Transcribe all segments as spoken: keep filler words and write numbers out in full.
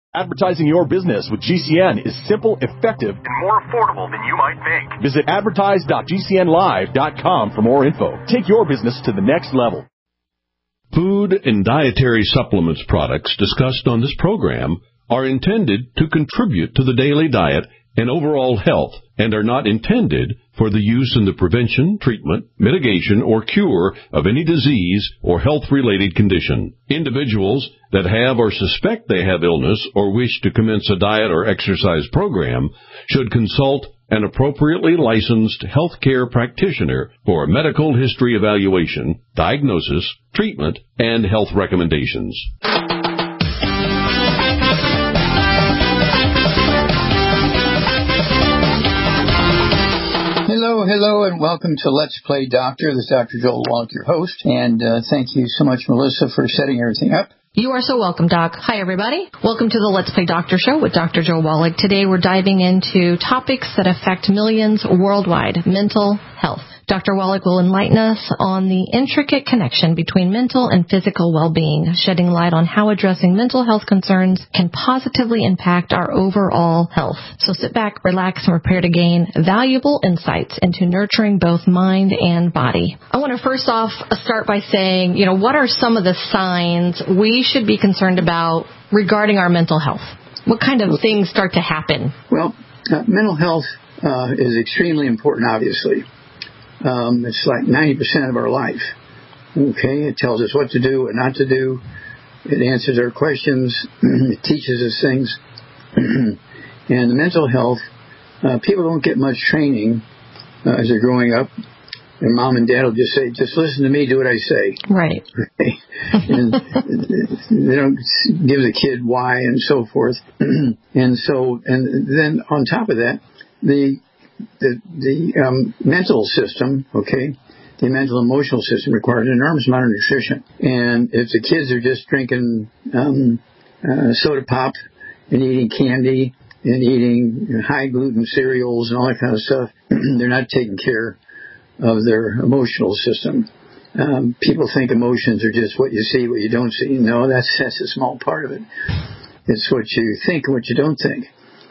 Advertising your business with G C N is simple, effective, and more affordable than you might think. Visit advertise dot g c n live dot com for more info. Take your business to the next level. Food and dietary supplements products discussed on this program are intended to contribute to the daily diet and overall health and are not intended for the use in the prevention, treatment, mitigation, or cure of any disease or health-related condition. Individuals that have or suspect they have illness or wish to commence a diet or exercise program should consult an appropriately licensed healthcare practitioner for a medical history evaluation, diagnosis, treatment, and health recommendations. Hello, hello, and welcome to Let's Play Doctor. This is Doctor Joel Wallach, your host, and uh, thank you so much, Melissa, for setting everything up. You are so welcome, Doc. Hi, everybody. Welcome to the Let's Play Doctor show with Doctor Joel Wallach. Today we're diving into topics that affect millions worldwide, mental health. Doctor Wallach will enlighten us on the intricate connection between mental and physical well-being, shedding light on how addressing mental health concerns can positively impact our overall health. So sit back, relax, and prepare to gain valuable insights into nurturing both mind and body. I want to first off start by saying, you know, what are some of the signs we should be concerned about regarding our mental health? What kind of things start to happen? Well, uh, mental health uh, is extremely important, obviously. Um, it's like ninety percent of our life. Okay, it tells us what to do, what not to do. It answers our questions. It teaches us things. And the mental health, uh, people don't get much training uh, as they're growing up. Their mom and dad will just say, just listen to me, do what I say. Right. Okay? And they don't give the kid why and so forth. And so, and then on top of that, the The, the um, mental system, okay, the mental emotional system requires an enormous amount of nutrition. And if the kids are just drinking um, uh, soda pop and eating candy and eating high gluten cereals and all that kind of stuff, they're not taking care of their emotional system. Um, people think emotions are just what you see, what you don't see. No, that's, that's a small part of it. It's what you think and what you don't think.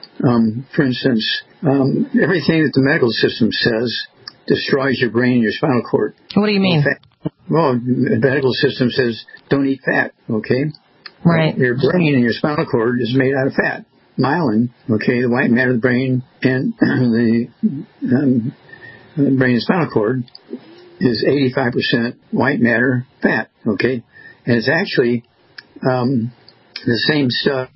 Um, for instance, um, everything that the medical system says destroys your brain and your spinal cord. What do you mean? Well, the medical system says don't eat fat, okay? Right. Your brain and your spinal cord is made out of fat. Myelin, okay, the white matter of the brain and the, um, the brain and spinal cord is eighty-five percent white matter fat, okay? And it's actually um, the same stuff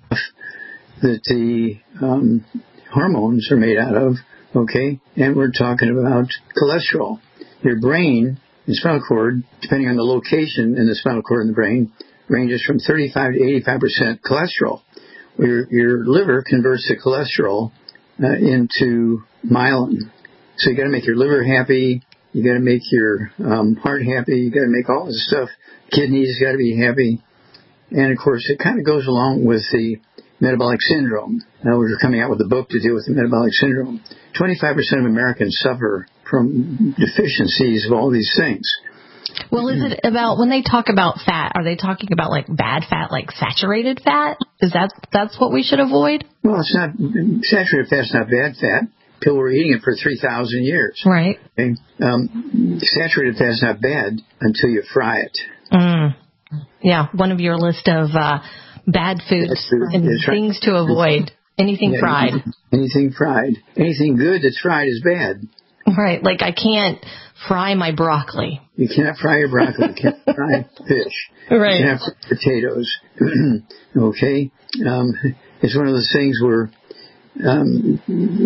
that the um, hormones are made out of, okay? And we're talking about cholesterol. Your brain and spinal cord, depending on the location in the spinal cord and the brain, ranges from thirty-five to eighty-five percent cholesterol. Your, your liver converts the cholesterol uh, into myelin. So you got to make your liver happy. You got to make your um, heart happy. You got to make all this stuff. Kidneys got to be happy. And of course, it kind of goes along with the metabolic syndrome. Now we're coming out with a book to deal with the metabolic syndrome. twenty-five percent of Americans suffer from deficiencies of all these things. Well, is it about, when they talk about fat, are they talking about like bad fat, like saturated fat? Is that, that's what we should avoid? Well, it's not, saturated fat's not bad fat. People were eating it for three thousand years. Right. Okay? Um, saturated fat's not bad until you fry it. Mm. Yeah, one of your list of uh, bad foods and that's things right. to avoid. Anything yeah, fried. Anything, anything fried. Anything good that's fried is bad. Right, like I can't fry my broccoli. You cannot fry your broccoli. You can't fry fish. Right. You can't fry potatoes. Okay? Um, it's one of those things where um,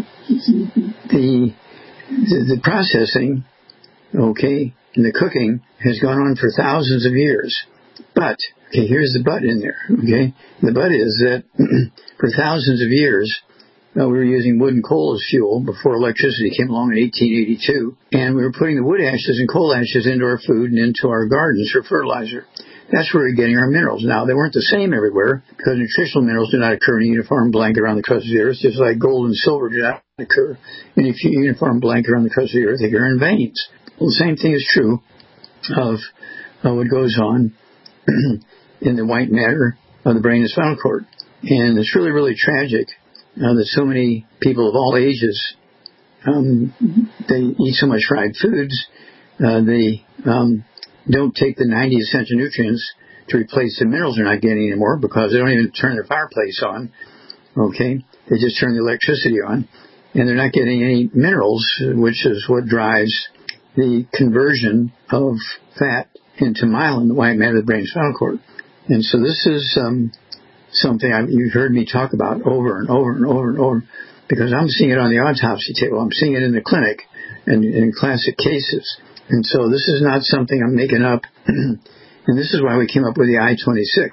the, the the processing, okay, and the cooking has gone on for thousands of years. But, okay, here's the but in there, okay? The but is that for thousands of years, uh, we were using wood and coal as fuel before electricity came along in eighteen eighty-two, and we were putting the wood ashes and coal ashes into our food and into our gardens for fertilizer. That's where we're getting our minerals. Now, they weren't the same everywhere, because nutritional minerals do not occur in a uniform blanket around the crust of the earth, just like gold and silver do not occur in a uniform blanket around the crust of the earth. They occur in veins. Well, the same thing is true of uh, what goes on in the white matter of the brain and spinal cord. And it's really, really tragic uh, that so many people of all ages, um, they eat so much fried foods, uh, they um, don't take the ninety essential nutrients to replace the minerals they're not getting anymore because they don't even turn their fireplace on, okay? They just turn the electricity on, and they're not getting any minerals, which is what drives the conversion of fat into myelin, the white matter of the brain and spinal cord. And so this is um, something I've, you've heard me talk about over and over and over and over, because I'm seeing it on the autopsy table. I'm seeing it in the clinic and in classic cases. And so this is not something I'm making up. And this is why we came up with the I twenty-six.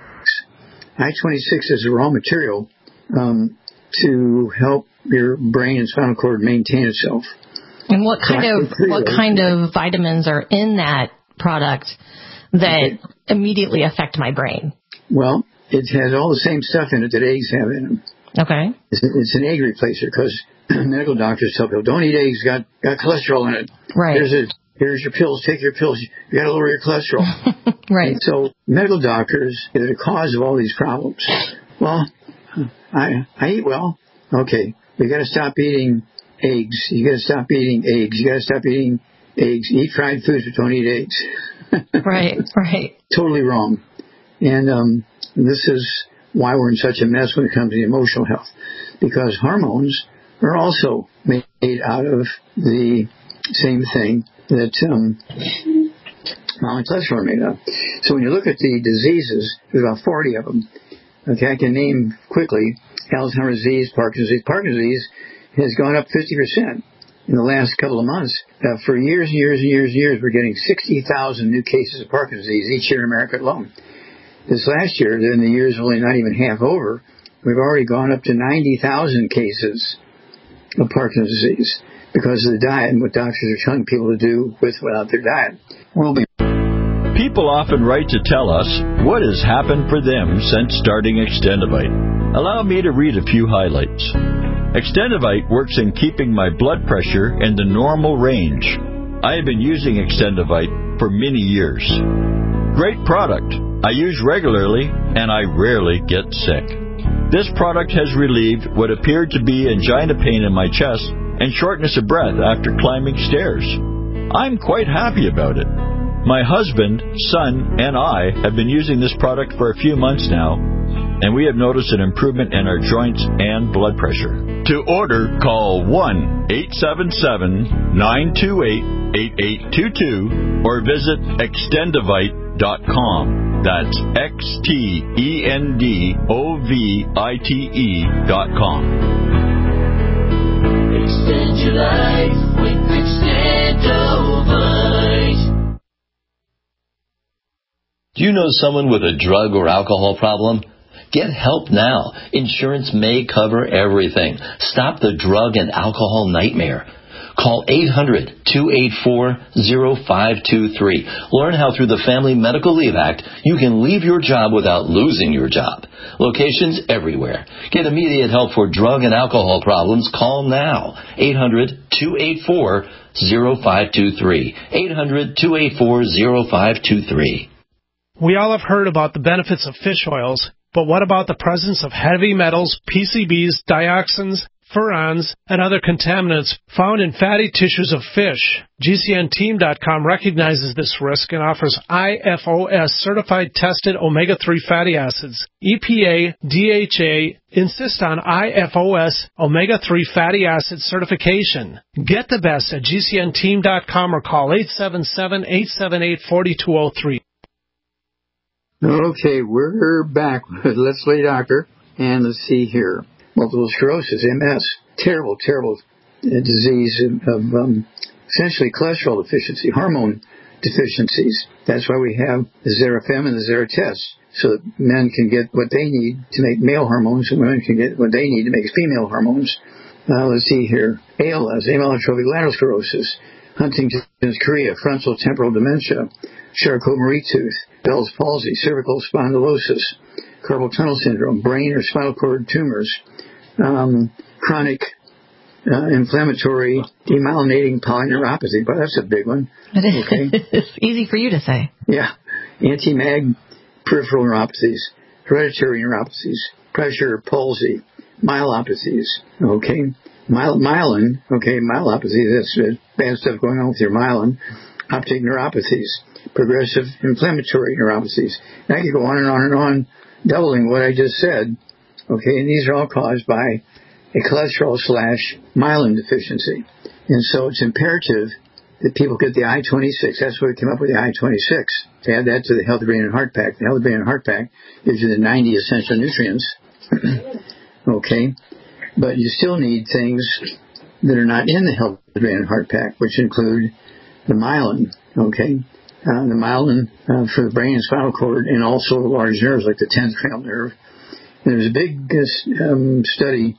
I twenty-six is a raw material um, to help your brain and spinal cord maintain itself. And what kind of what kind of vitamins are in that product that okay. immediately affect my brain? Well, it has all the same stuff in it that eggs have in them. Okay. It's, it's an egg replacer because medical doctors tell people, don't eat eggs, got got cholesterol in it. Right. Here's, a, here's your pills, take your pills, you got to lower your cholesterol. Right. And so medical doctors are the cause of all these problems. Well, I I eat well. Okay, you got to stop eating eggs. You got to stop eating eggs. You got to stop eating eggs. Eat fried foods, but don't eat eggs. Right, right. Totally wrong. And um, this is why we're in such a mess when it comes to emotional health, because hormones are also made out of the same thing that um, myelin cholesterol are made of. So when you look at the diseases, there's about forty of them. Okay, I can name quickly Alzheimer's disease, Parkinson's disease. Parkinson's disease has gone up fifty percent in the last couple of months. Uh, for years and years and years and years, we're getting sixty thousand new cases of Parkinson's disease each year in America alone. This last year, then the year's only not even half over, we've already gone up to ninety thousand cases of Parkinson's disease because of the diet and what doctors are telling people to do with without their diet. We'll be People often write to tell us what has happened for them since starting Extendivite. Allow me to read a few highlights. Extendivite works in keeping my blood pressure in the normal range. I have been using Extendivite for many years. Great product. I use regularly, and I rarely get sick. This product has relieved what appeared to be angina pain in my chest and shortness of breath after climbing stairs. I'm quite happy about it. My husband, son, and I have been using this product for a few months now, and we have noticed an improvement in our joints and blood pressure. To order, call one eight seven seven, nine two eight, eight eight two two or visit extendivite dot com. That's X T E N D O V I T E dot com. Extend your life with Extendivite. Do you know someone with a drug or alcohol problem? Get help now. Insurance may cover everything. Stop the drug and alcohol nightmare. Call eight hundred, two eight four, zero five two three. Learn how through the Family Medical Leave Act you can leave your job without losing your job. Locations everywhere. Get immediate help for drug and alcohol problems. Call now. eight hundred, two eight four, zero five two three. eight hundred, two eight four, zero five two three. We all have heard about the benefits of fish oils, but what about the presence of heavy metals, P C Bs, dioxins, furans, and other contaminants found in fatty tissues of fish? G C N team dot com recognizes this risk and offers I F O S certified tested omega three fatty acids. E P A, D H A insist on I F O S omega three fatty acid certification. Get the best at G C N team dot com or call eight seven seven, eight seven eight, four two zero three. Okay, we're back with Let's Play Doctor, and let's see here. Multiple sclerosis, M S, terrible, terrible disease of um, essentially cholesterol deficiency, hormone deficiencies. That's why we have the Xerafem and the Xeratest, so that men can get what they need to make male hormones, and women can get what they need to make female hormones. Uh, let's see here. A L S, amyotrophic lateral sclerosis, Huntington's chorea, frontal temporal dementia, Charcot-Marie tooth, Bell's palsy, cervical spondylosis, carpal tunnel syndrome, brain or spinal cord tumors, um, chronic uh, inflammatory demyelinating polyneuropathy. But that's a big one. It is. Okay. It's easy for you to say. Yeah. Anti-mag peripheral neuropathies, hereditary neuropathies, pressure, palsy, myelopathies, okay? My, myelin, okay, myelopathy, that's uh, bad stuff going on with your myelin, optic neuropathies, progressive inflammatory neuropathies. And I could go on and on and on, doubling what I just said, okay? And these are all caused by a cholesterol slash myelin deficiency. And so it's imperative that people get the I twenty-six. That's why we came up with the I twenty-six, to add that to the Healthy Brain and Heart Pack. The Healthy Brain and Heart Pack gives you the ninety essential nutrients, okay? But you still need things that are not in the Healthy Brain and Heart Pack, which include the myelin, okay? Uh, the myelin uh, for the brain and spinal cord, and also large nerves like the tenth cranial nerve. And there was a big uh, um, study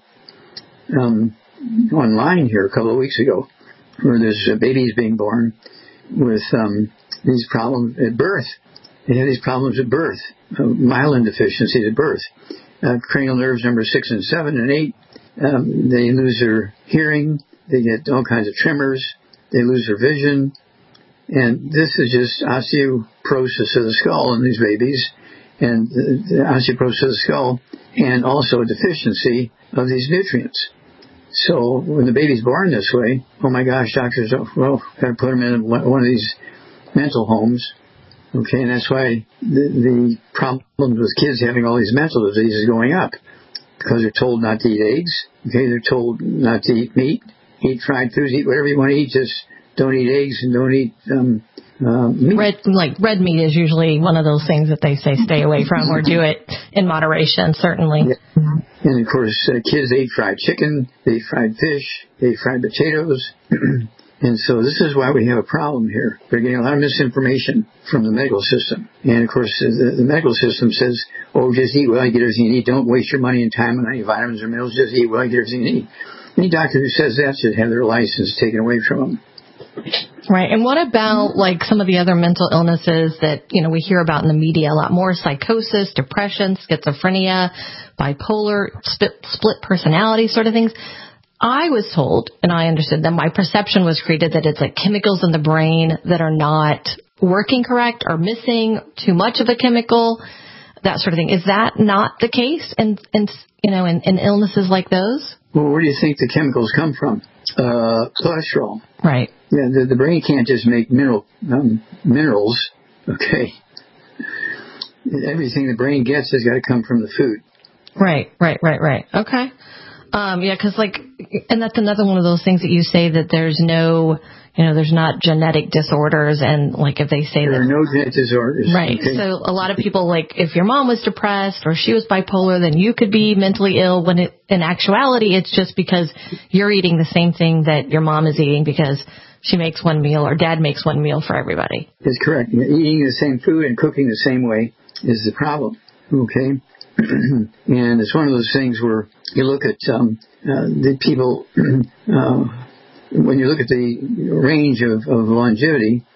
um, online here a couple of weeks ago where there's uh, babies being born with um, these problems at birth. They have these problems at birth, uh, myelin deficiencies at birth. Uh, cranial nerves number six and seven and eight. Um, they lose their hearing, they get all kinds of tremors, they lose their vision, and this is just osteoporosis of the skull in these babies, and the, the osteoporosis of the skull, and also a deficiency of these nutrients. So when the baby's born this way, oh my gosh, doctors, oh, well, got to put them in one of these mental homes, okay, and that's why the, the problems with kids having all these mental diseases going up. Because they're told not to eat eggs, okay, they're told not to eat meat, eat fried foods, eat whatever you want to eat, just don't eat eggs and don't eat um, uh, meat. Red, like red meat is usually one of those things that they say stay away from, or do it in moderation, certainly. Yeah. And of course, uh, kids ate fried chicken, they ate fried fish, they ate fried potatoes. And so this is why we have a problem here. We're getting a lot of misinformation from the medical system. And, of course, the, the medical system says, oh, just eat well, you get everything you need. Don't waste your money and time on any vitamins or minerals. Just eat well, you get everything you need. Any doctor who says that should have their license taken away from them. Right. And what about, like, some of the other mental illnesses that, you know, we hear about in the media a lot more? Psychosis, depression, schizophrenia, bipolar, split, split personality sort of things. I was told, and I understood that my perception was created that it's like chemicals in the brain that are not working correct or missing too much of a chemical, that sort of thing. Is that not the case in, in you know, in, in illnesses like those? Well, where do you think the chemicals come from? Uh, cholesterol. Right. Yeah, the, the brain can't just make mineral um, minerals, okay? Everything the brain gets has got to come from the food. Right, right, right, right. Okay. Um, yeah, because like, and that's another one of those things that you say that there's no, you know, there's not genetic disorders, and like if they say there that are no genetic disorders, right? Okay. So a lot of people, like if your mom was depressed or she was bipolar, then you could be mentally ill. When it, in actuality, it's just because you're eating the same thing that your mom is eating because she makes one meal or dad makes one meal for everybody. That's correct. Eating the same food and cooking the same way is the problem. Okay. And it's one of those things where you look at um, uh, the people, uh, when you look at the range of, of longevity,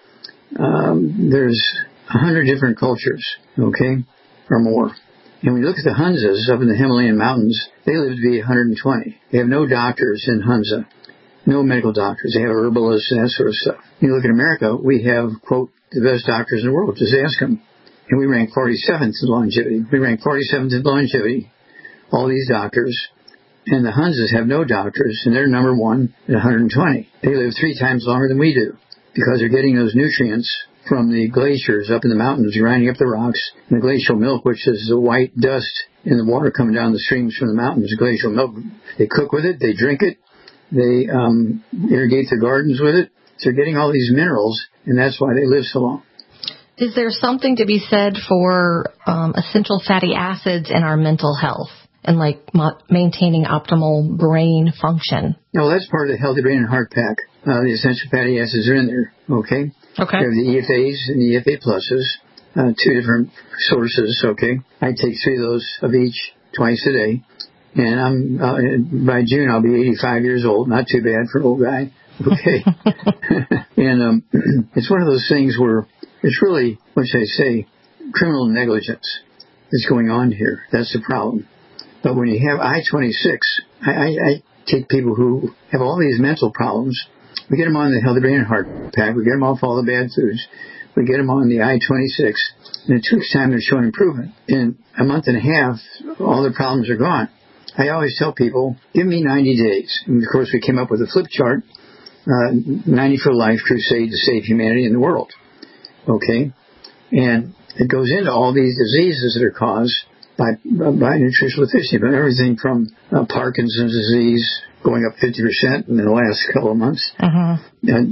um, there's a hundred different cultures, okay, or more. And when you look at the Hunzas up in the Himalayan mountains, they live to be one hundred twenty. They have no doctors in Hunza, no medical doctors. They have herbalists and that sort of stuff. You look at America, we have, quote, the best doctors in the world. Just ask them. And we rank forty-seventh in longevity. We rank forty-seventh in longevity, all these doctors. And the Hunzas have no doctors, and they're number one at one hundred twenty. They live three times longer than we do because they're getting those nutrients from the glaciers up in the mountains, grinding up the rocks. And the glacial milk, which is the white dust in the water coming down the streams from the mountains, glacial milk, they cook with it, they drink it, they um, irrigate their gardens with it. So they're getting all these minerals, and that's why they live so long. Is there something to be said for um, essential fatty acids in our mental health and like mo- maintaining optimal brain function? No, that's part of the Healthy Brain and Heart Pack. Uh, the essential fatty acids are in there, okay? Okay. We have the E F As and the E F A pluses, uh, two different sources, okay? I take three of those of each twice a day. And I'm uh, by June, I'll be eighty-five years old. Not too bad for an old guy, okay? And um, it's one of those things where it's really, what should I say, criminal negligence that's going on here. That's the problem. But when you have I twenty-six, I, I, I take people who have all these mental problems. We get them on the Healthy Brain and Heart Pack. We get them off all the bad foods. we get them on the I twenty-six. In a two weeks' time, they're showing improvement. In a month and a half, all their problems are gone. I always tell people, give me ninety days. And, of course, we came up with a flip chart, uh, ninety for Life crusade to save humanity and the world. Okay? And it goes into all these diseases that are caused by by nutritional deficiency, but everything from uh, Parkinson's disease going up fifty percent in the last couple of months, uh-huh. uh,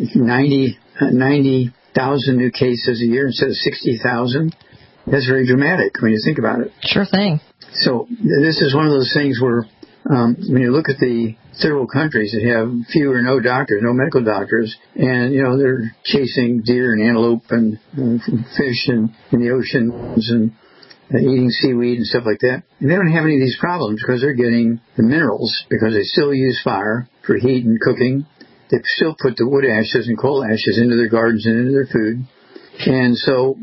ninety thousand new cases a year instead of sixty thousand. That's very dramatic when you think about it. Sure thing. So this is one of those things where um, when you look at the third world countries that have few or no doctors, no medical doctors, and, you know, they're chasing deer and antelope and uh, fish and, in the oceans and uh, eating seaweed and stuff like that. And they don't have any of these problems because they're getting the minerals because they still use fire for heat and cooking. They still put the wood ashes and coal ashes into their gardens and into their food. And so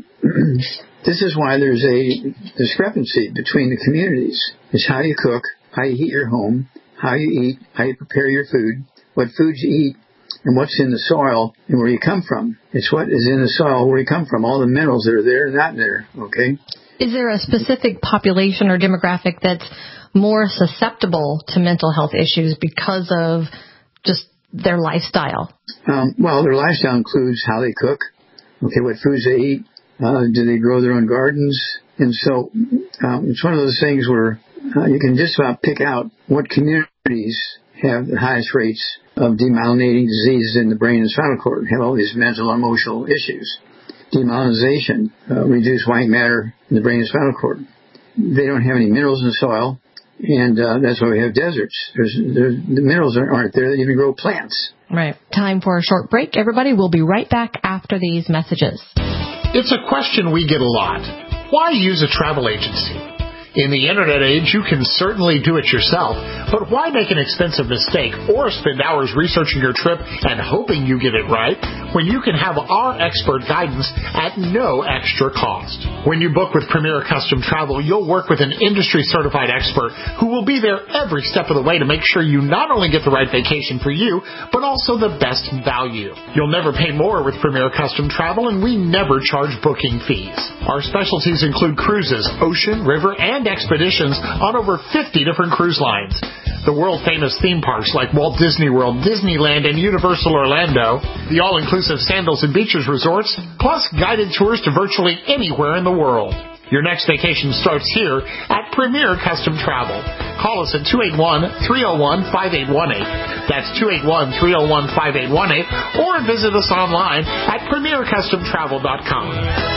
this is why there's a discrepancy between the communities. It's how you cook, how you heat your home, how you eat, how you prepare your food, what foods you eat, and what's in the soil and where you come from. It's what is in the soil where you come from, all the minerals that are there and not there, okay? Is there a specific population or demographic that's more susceptible to mental health issues because of just their lifestyle? Um, well, their lifestyle includes how they cook, okay, what foods they eat, uh, do they grow their own gardens? And so um, it's one of those things where uh, you can just about pick out what communities have the highest rates of demyelinating diseases in the brain and spinal cord, have all these mental and emotional issues. Demyelinization, uh, reduce white matter in the brain and spinal cord. They don't have any minerals in the soil, and uh, that's why we have deserts. There's, there's, the minerals aren't there that even grow plants. Right. Time for a short break. Everybody, we'll be right back after these messages. It's a question we get a lot. Why use a travel agency? In the internet age, you can certainly do it yourself, but why make an expensive mistake or spend hours researching your trip and hoping you get it right when you can have our expert guidance at no extra cost? When you book with Premier Custom Travel, you'll work with an industry-certified expert who will be there every step of the way to make sure you not only get the right vacation for you, but also the best value. You'll never pay more with Premier Custom Travel, and we never charge booking fees. Our specialties include cruises, ocean, river, and expeditions on over fifty different cruise lines. The world-famous theme parks like Walt Disney World, Disneyland, and Universal Orlando, the all-inclusive Sandals and Beaches resorts, plus guided tours to virtually anywhere in the world. Your next vacation starts here at Premier Custom Travel. Call us at two eight one, three oh one, five eight one eight. That's two eight one, three oh one, five eight one eight, or visit us online at premier custom travel dot com.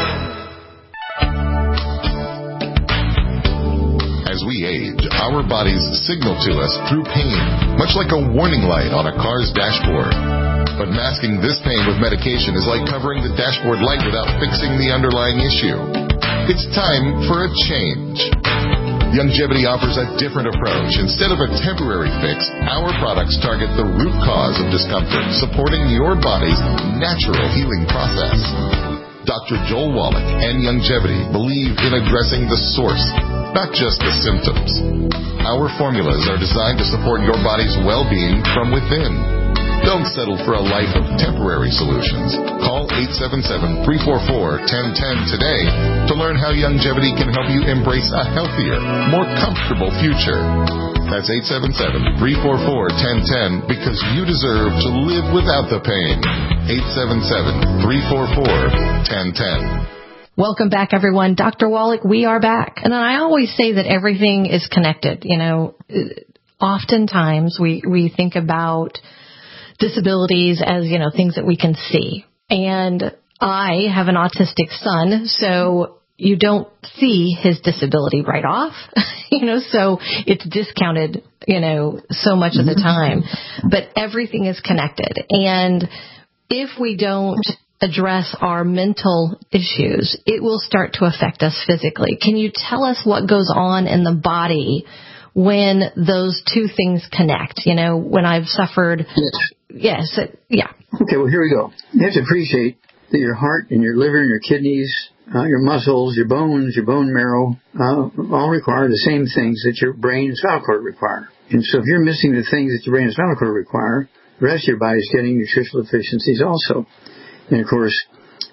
As we age, our bodies signal to us through pain, much like a warning light on a car's dashboard. But masking this pain with medication is like covering the dashboard light without fixing the underlying issue. It's time for a change. Youngevity offers a different approach. Instead of a temporary fix, our products target the root cause of discomfort, supporting your body's natural healing process. Doctor Joel Wallach and Youngevity believe in addressing the source, not just the symptoms. Our formulas are designed to support your body's well-being from within. Don't settle for a life of temporary solutions. Call eight seven seven, three four four, one zero one zero today to learn how Youngevity can help you embrace a healthier, more comfortable future. That's eight seven seven, three four four, one zero one zero because you deserve to live without the pain. eight seven seven, three four four, one zero one zero. Welcome back, everyone. Doctor Wallach, we are back. And I always say that everything is connected. You know, oftentimes we, we think about disabilities as, you know, things that we can see. And I have an autistic son, so you don't see his disability right off, you know, so it's discounted, you know, so much of the time. But everything is connected. And if we don't address our mental issues, it will start to affect us physically. Can you tell us what goes on in the body when those two things connect? You know, when I've suffered... Yes. Yes, it, yeah. Okay, well, here we go. You have to appreciate that your heart and your liver and your kidneys, uh, your muscles, your bones, your bone marrow, uh, all require the same things that your brain and spinal cord require. And so if you're missing the things that your brain and spinal cord require, the rest of your body is getting nutritional deficiencies also. And, of course,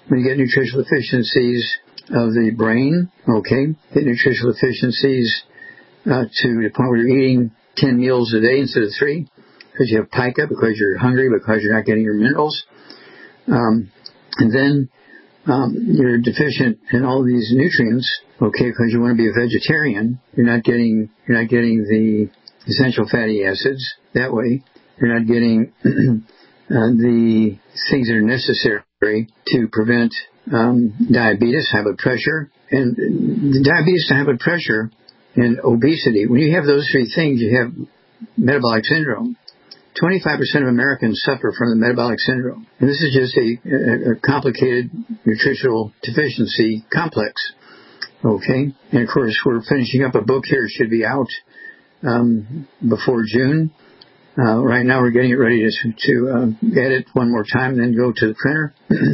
we get nutritional deficiencies of the brain, okay, get nutritional deficiencies uh, to the point where you're eating ten meals a day instead of three, because you have pica, because you're hungry, because you're not getting your minerals. Um, and then um, you're deficient in all these nutrients, okay, because you want to be a vegetarian. You're not getting you're not getting the essential fatty acids that way. You're not getting uh, the things that are necessary to prevent um, diabetes, high blood pressure, and diabetes, high blood pressure, and obesity. When you have those three things, you have metabolic syndrome. twenty-five percent of Americans suffer from the metabolic syndrome. And this is just a, a, a complicated nutritional deficiency complex. Okay? And of course, we're finishing up a book here. It should be out um, before June. Uh, right now, we're getting it ready to, to uh, edit one more time and then go to the printer.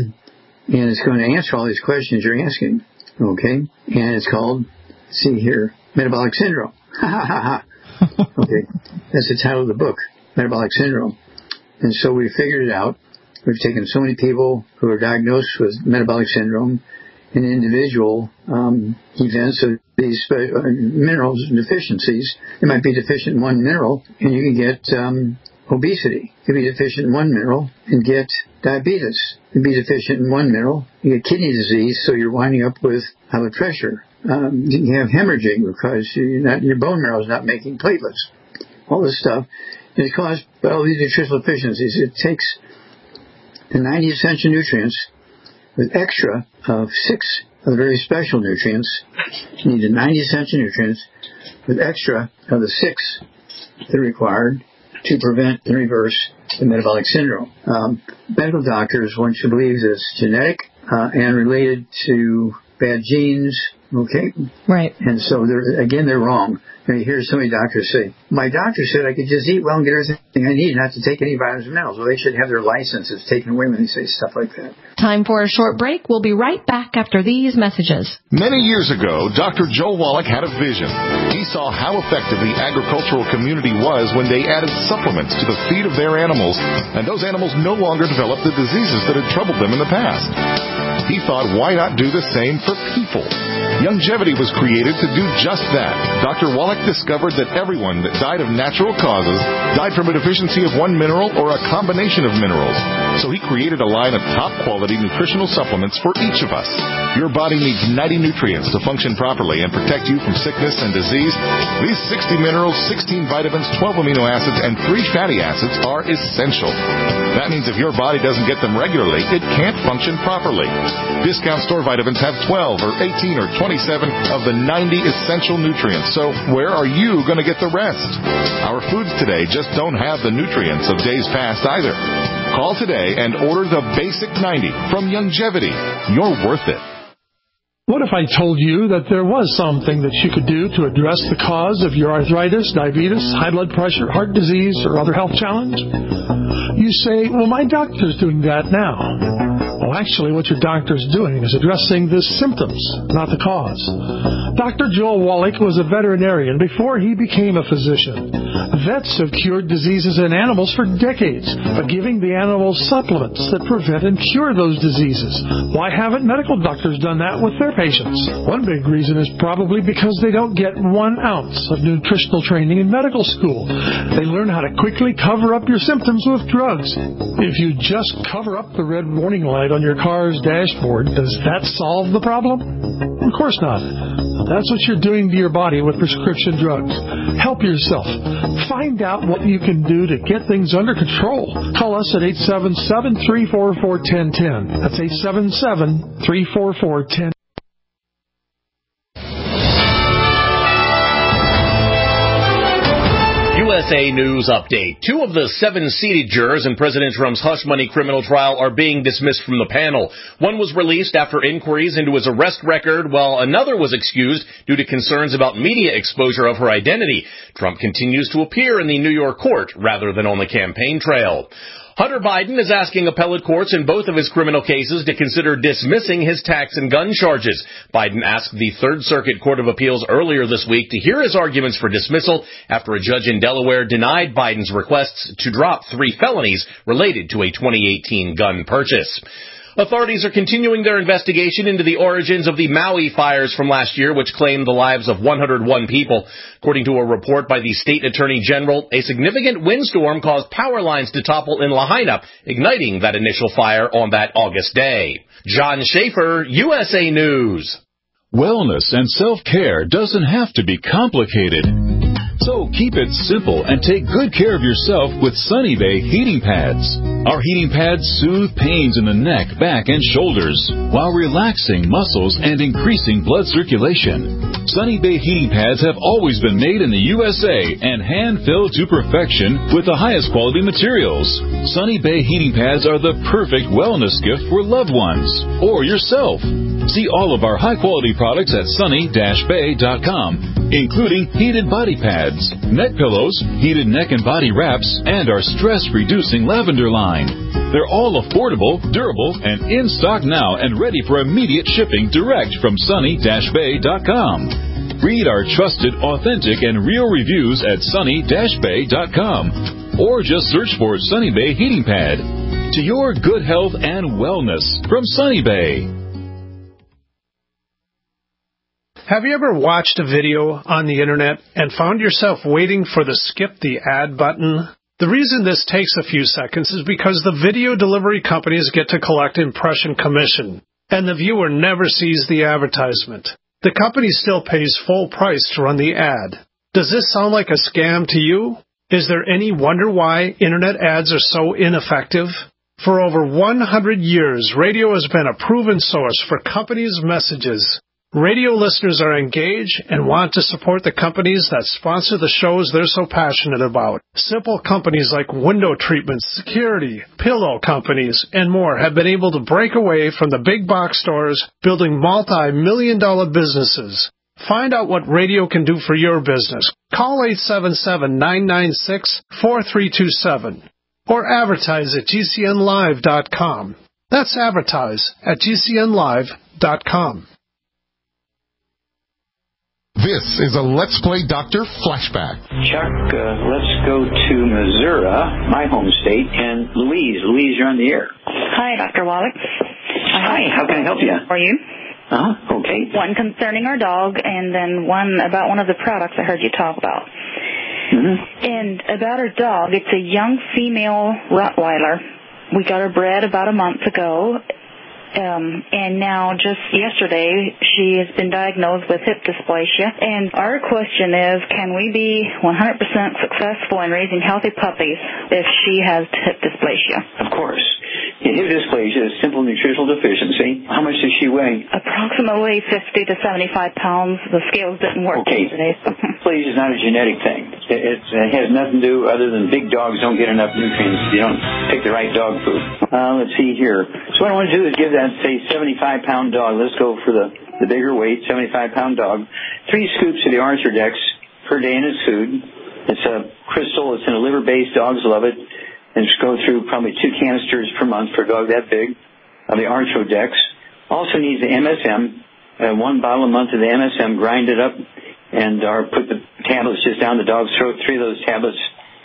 And it's going to answer all these questions you're asking. Okay? And it's called, see here, Metabolic Syndrome. Ha ha ha ha. Okay. That's the title of the book. Metabolic syndrome. And so we figured it out. We've taken so many people who are diagnosed with metabolic syndrome and individual um, events of these uh, minerals deficiencies. They might be deficient in one mineral, and you can get um, obesity. You can be deficient in one mineral and get diabetes. You can be deficient in one mineral, you get kidney disease, so you're winding up with high blood pressure. Um, you can have hemorrhaging because you're not, your bone marrow is not making platelets. All this stuff. And it's caused by all these nutritional deficiencies. It takes the ninety essential nutrients with extra of six of the very special nutrients. You need the ninety essential nutrients with extra of the six that are required to prevent and reverse the metabolic syndrome. Um, medical doctors want you to believe that it's genetic uh, and related to bad genes. Okay? Right. And so, they're, again, they're wrong. And you hear so many doctors say, my doctor said I could just eat well and get everything I need, not to take any vitamins and minerals. Well, they should have their licenses taken away when they say stuff like that. Time for a short break. We'll be right back after these messages. Many years ago, Doctor Joe Wallach had a vision. He saw how effective the agricultural community was when they added supplements to the feed of their animals, and those animals no longer developed the diseases that had troubled them in the past. He thought, why not do the same for people? Youngevity was created to do just that. Doctor Wallach discovered that everyone that died of natural causes died from a deficiency of one mineral or a combination of minerals. So he created a line of top-quality nutritional supplements for each of us. Your body needs ninety nutrients to function properly and protect you from sickness and disease. These sixty minerals, sixteen vitamins, twelve amino acids, and three fatty acids are essential. That means if your body doesn't get them regularly, it can't function properly. Discount store vitamins have twelve or eighteen or twenty-seven of the ninety essential nutrients. So where are you going to get the rest? Our foods today just don't have the nutrients of days past either. Call today and order the Basic ninety from Youngevity. You're worth it. What if I told you that there was something that you could do to address the cause of your arthritis, diabetes, high blood pressure, heart disease, or other health challenge? You say, well, my doctor's doing that now. Well, actually, what your doctor's doing is addressing the symptoms, not the cause. Doctor Joel Wallach was a veterinarian before he became a physician. Vets have cured diseases in animals for decades by giving the animals supplements that prevent and cure those diseases. Why haven't medical doctors done that with their patients? One big reason is probably because they don't get one ounce of nutritional training in medical school. They learn how to quickly cover up your symptoms with drugs. If you just cover up the red warning light on your car's dashboard, does that solve the problem? Of course not. That's what you're doing to your body with prescription drugs. Help yourself. Find out what you can do to get things under control. Call us at eight seven seven, three four four, one zero one zero. That's eight seven seven, three four four, one zero one zero. U S A News Update. Two of the seven seated jurors in President Trump's hush money criminal trial are being dismissed from the panel. One was released after inquiries into his arrest record, while another was excused due to concerns about media exposure of her identity. Trump continues to appear in the New York court rather than on the campaign trail. Hunter Biden is asking appellate courts in both of his criminal cases to consider dismissing his tax and gun charges. Biden asked the Third Circuit Court of Appeals earlier this week to hear his arguments for dismissal after a judge in Delaware denied Biden's requests to drop three felonies related to a twenty eighteen gun purchase. Authorities are continuing their investigation into the origins of the Maui fires from last year, which claimed the lives of one hundred one people. According to a report by the State Attorney General, a significant windstorm caused power lines to topple in Lahaina, igniting that initial fire on that August day. John Schaefer, U S A News. Wellness and self-care doesn't have to be complicated. So keep it simple and take good care of yourself with Sunny Bay heating pads. Our heating pads soothe pains in the neck, back, and shoulders while relaxing muscles and increasing blood circulation. Sunny Bay heating pads have always been made in the U S A and hand-filled to perfection with the highest quality materials. Sunny Bay heating pads are the perfect wellness gift for loved ones or yourself. See all of our high-quality products at sunny dash bay dot com, including heated body pads, neck pillows, heated neck and body wraps, and our stress-reducing lavender line. They're all affordable, durable, and in stock now and ready for immediate shipping direct from sunny dash bay dot com. Read our trusted, authentic, and real reviews at sunny dash bay dot com, or just search for Sunny Bay Heating Pad. To your good health and wellness from Sunny Bay. Have you ever watched a video on the internet and found yourself waiting for the skip the ad button? The reason this takes a few seconds is because the video delivery companies get to collect impression commission, and the viewer never sees the advertisement. The company still pays full price to run the ad. Does this sound like a scam to you? Is there any wonder why internet ads are so ineffective? For over one hundred years, radio has been a proven source for companies' messages. Radio listeners are engaged and want to support the companies that sponsor the shows they're so passionate about. Simple companies like window treatments, security, pillow companies, and more have been able to break away from the big box stores, building multi-million dollar businesses. Find out what radio can do for your business. Call eight seven seven, nine nine six, four three two seven or advertise at G C N live dot com. That's advertise at G C N live dot com. This is a Let's Play Doctor Flashback. Chuck, uh, let's go to Missouri, my home state, and Louise. Louise, you're on the air. Hi, Doctor Wallach. Hi, how can I help you? How are you? Uh-huh, okay. One concerning our dog, and then one about one of the products I heard you talk about. Mm-hmm. And about our dog, it's a young female Rottweiler. We got her bred about a month ago. Um, and now, just yesterday, she has been diagnosed with hip dysplasia. And our question is, can we be one hundred percent successful in raising healthy puppies if she has hip dysplasia? Of course. Hip dysplasia is simple nutritional deficiency. How much does she weigh? Approximately fifty to seventy-five pounds. The scales didn't work okay. today. Dysplasia is not a genetic thing. It, it has nothing to do other than big dogs don't get enough nutrients. You don't pick the right dog food. Uh, let's see here. So what I want to do is give that, say, seventy-five pound dog. Let's go for the, the bigger weight, seventy-five pound dog. Three scoops of the Arthrodex per day in his food. It's a crystal. It's in a liver-based. Dogs love it. And just go through probably two canisters per month for a dog that big of the Arthrodex. Also needs the M S M, uh, one bottle a month of the M S M, grind it up, and or put the tablets just down the dog's throat, three of those tablets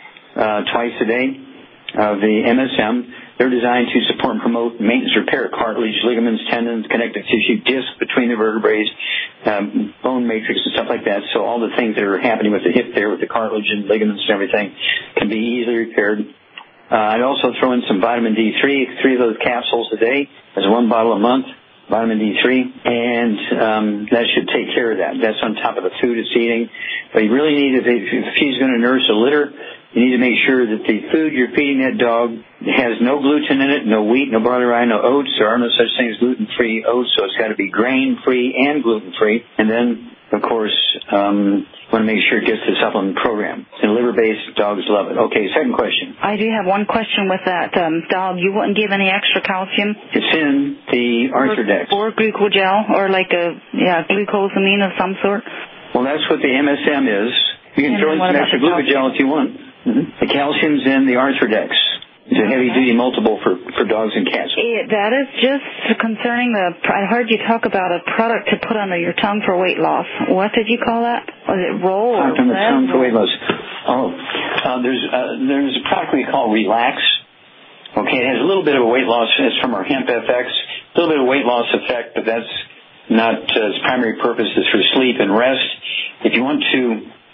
uh, twice a day of the M S M. They're designed to support and promote maintenance, repair cartilage, ligaments, tendons, connective tissue, disc between the vertebrae, um, bone matrix, and stuff like that. So all the things that are happening with the hip there, with the cartilage and ligaments and everything, can be easily repaired. Uh, I'd also throw in some vitamin D three, three of those capsules a day. That's one bottle a month, vitamin D three, and um, that should take care of that. That's on top of the food it's eating. But you really need, if, if she's going to nurse a litter, you need to make sure that the food you're feeding that dog has no gluten in it, no wheat, no barley rye, no oats. There are no such thing as gluten-free oats, so it's got to be grain-free and gluten-free. And then, of course, um, want to make sure it gets the supplement program. It's in liver-based. Dogs love it. Okay, second question. I do have one question with that um, dog. You wouldn't give any extra calcium? It's in the Arthrodex. Or, or glucogel, or like a yeah glucosamine of some sort? Well, that's what the M S M is. You can and throw in some extra glucogel if you want. Mm-hmm. The calcium's in the Arthrodex. It's a heavy-duty multiple for, for dogs and cats. It, that is just concerning the... I heard you talk about a product to put under your tongue for weight loss. What did you call that? Was it roll or Product on the tongue for weight loss. Oh, uh, there's, uh, there's a product we call Relax. Okay, it has a little bit of a weight loss. It's from our Hemp F X. A little bit of a weight loss effect, but that's not uh, its primary purpose is for sleep and rest. If you want to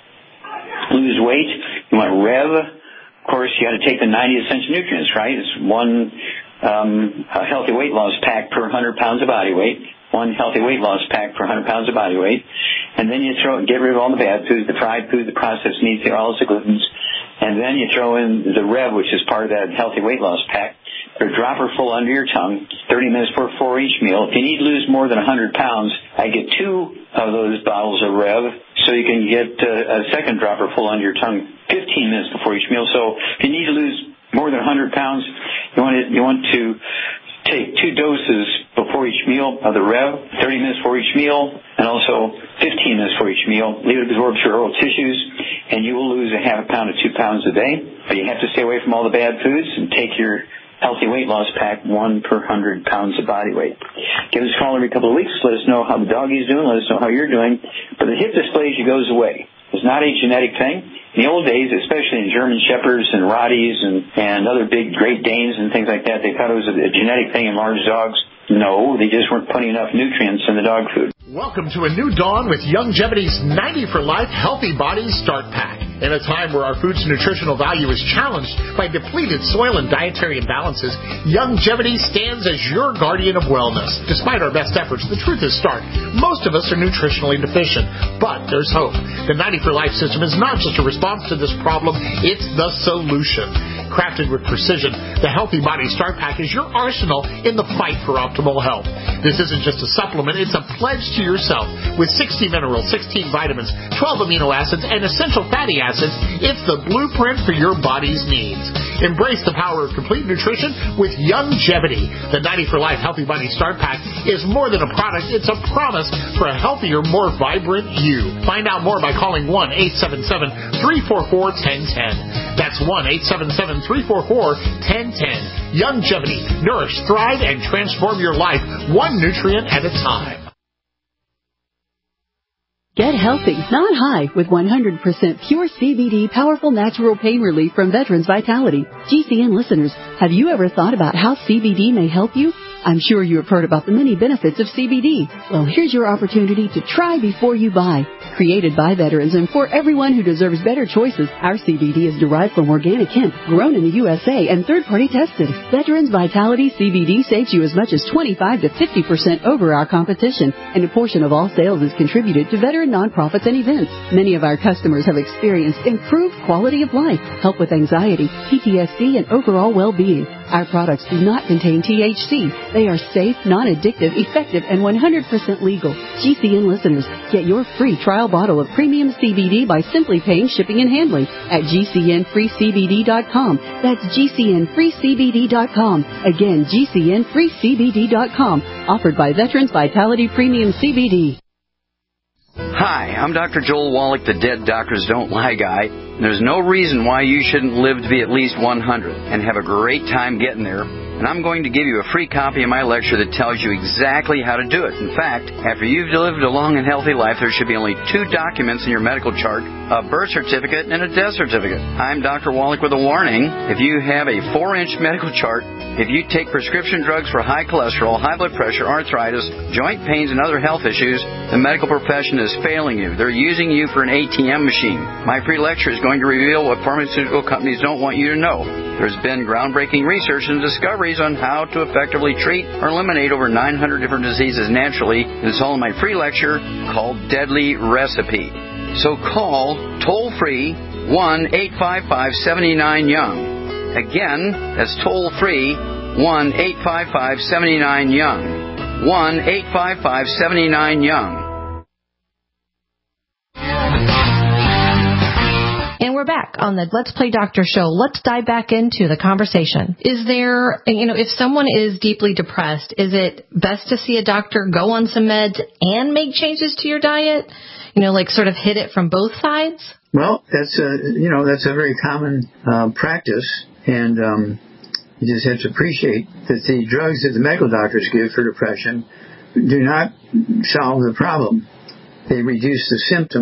lose weight, you want Rev. Of course, you got to take the ninety essential nutrients, right? It's one um, a healthy weight loss pack per one hundred pounds of body weight. One healthy weight loss pack per one hundred pounds of body weight. And then you throw, get rid of all the bad foods, the fried foods, the processed meats, the oils, the glutens. And then you throw in the Rev, which is part of that healthy weight loss pack. They're a dropper full under your tongue, thirty minutes before each meal. If you need to lose more than one hundred pounds, I get two of those bottles of Rev, so you can get uh, a second dropper full under your tongue fifteen minutes before each meal. So if you need to lose more than one hundred pounds, you want to, you want to take two doses before each meal of the Rev, thirty minutes before each meal, and also fifteen minutes before each meal. Leave it absorb through oral tissues, and you will lose a half a pound to two pounds a day. But you have to stay away from all the bad foods and take your healthy weight loss pack, one per one hundred pounds of body weight. Give us a call every couple of weeks. Let us know how the doggy's doing. Let us know how you're doing. But the hip dysplasia goes away. It's not a genetic thing. In the old days, especially in German Shepherds and Rotties and, and other big Great Danes and things like that, they thought it was a, a genetic thing in large dogs. No, they just weren't putting enough nutrients in the dog food. Welcome to a new dawn with Youngevity's ninety for Life Healthy Body Start Pack. In a time where our food's nutritional value is challenged by depleted soil and dietary imbalances, Youngevity stands as your guardian of wellness. Despite our best efforts, the truth is stark. Most of us are nutritionally deficient, but there's hope. The ninety for Life system is not just a response to this problem, it's the solution. Crafted with precision, the Healthy Body Start Pack is your arsenal in the fight for optimal health. This isn't just a supplement, it's a pledge to yourself. With sixty minerals, sixteen vitamins, twelve amino acids, and essential fatty acids, it's the blueprint for your body's needs. Embrace the power of complete nutrition with Youngevity. The ninety for Life Healthy Body Start Pack is more than a product, it's a promise for a healthier, more vibrant you. Find out more by calling one eight seven seven, three four four, one zero one zero. That's one eight seven seven, three four four, one zero one zero. Youngevity. Nourish, thrive, and transform your life one nutrient at a time. Get healthy, not high, with one hundred percent pure C B D powerful natural pain relief from Veterans Vitality. G C N listeners, have you ever thought about how C B D may help you? I'm sure you have heard about the many benefits of C B D. Well, here's your opportunity to try before you buy. Created by veterans and for everyone who deserves better choices, our C B D is derived from organic hemp, grown in the U S A, and third-party tested. Veterans Vitality C B D saves you as much as twenty-five to fifty percent over our competition, and a portion of all sales is contributed to veteran nonprofits and events. Many of our customers have experienced improved quality of life, help with anxiety, P T S D, and overall well-being. Our products do not contain T H C. They are safe, non-addictive, effective, and one hundred percent legal. G C N listeners, get your free trial bottle of premium C B D by simply paying shipping and handling at G C N free C B D dot com. That's G C N free C B D dot com. Again, G C N free C B D dot com. Offered by Veterans Vitality Premium C B D. Hi, I'm Doctor Joel Wallach, the Dead Doctors Don't Lie guy. There's no reason why you shouldn't live to be at least one hundred and have a great time getting there. And I'm going to give you a free copy of my lecture that tells you exactly how to do it. In fact, after you've lived a long and healthy life, there should be only two documents in your medical chart, a birth certificate and a death certificate. I'm Doctor Wallach with a warning. If you have a four-inch medical chart, if you take prescription drugs for high cholesterol, high blood pressure, arthritis, joint pains, and other health issues, the medical profession is failing you. They're using you for an A T M machine. My free lecture is going to reveal what pharmaceutical companies don't want you to know. There's been groundbreaking research and discoveries on how to effectively treat or eliminate over nine hundred different diseases naturally. It's all in my free lecture called Deadly Recipe. So call toll-free one eight five five, seven nine, young. Again, that's toll-free one eight five five, seven nine, young. one eight five five, seven nine, young. And we're back on the Let's Play Doctor show. Let's dive back into the conversation. Is there, you know, if someone is deeply depressed, is it best to see a doctor, go on some meds, and make changes to your diet? You know, like sort of hit it from both sides? Well, that's a, you know, that's a very common uh, practice, and um, you just have to appreciate that the drugs that the medical doctors give for depression do not solve the problem. They reduce the symptoms.